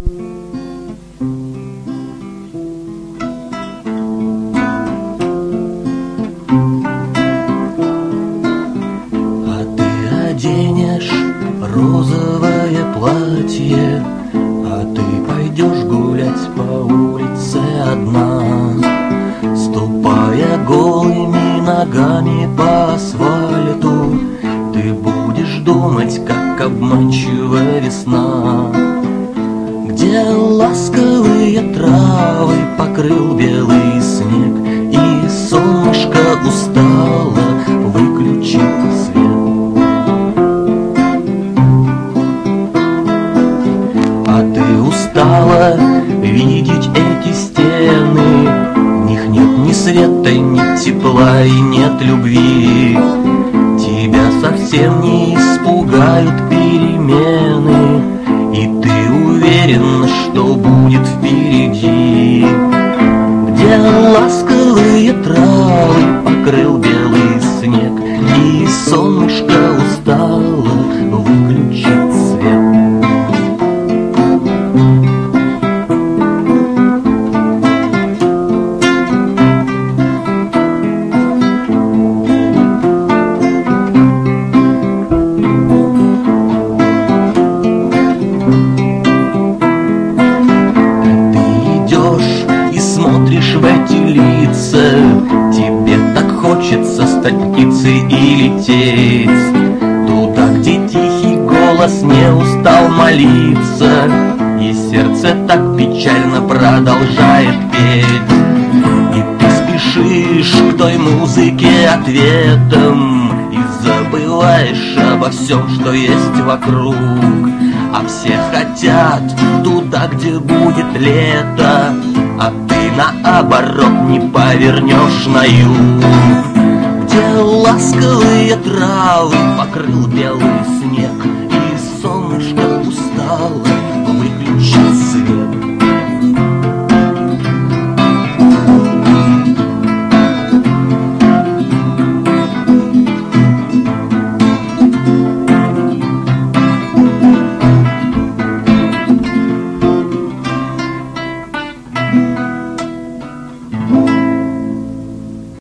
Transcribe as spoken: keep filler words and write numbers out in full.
Оденешь розовое платье, а ты пойдешь гулять по улице одна, ступая голыми ногами по асфальту. Ты будешь думать, как обманчива весна, где ласковые травы покрыл белый снег, и солнышко устало выключит свет. Устала видеть эти стены, в них нет ни света, ни тепла и нет любви. Тебя совсем не испугают перемены, и ты уверен, что будет впереди, где ласковые травы покрыл белый снег, и солнышко устало выключит свет. В эти лица тебе так хочется стать птицей и лететь туда, где тихий голос не устал молиться, и сердце так печально продолжает петь. И ты спешишь к той музыке ответом и забываешь обо всем, что есть вокруг. А все хотят туда, где будет лето, а ты наоборот не повернешь на юг, где ласковые травы покрыл белый снег,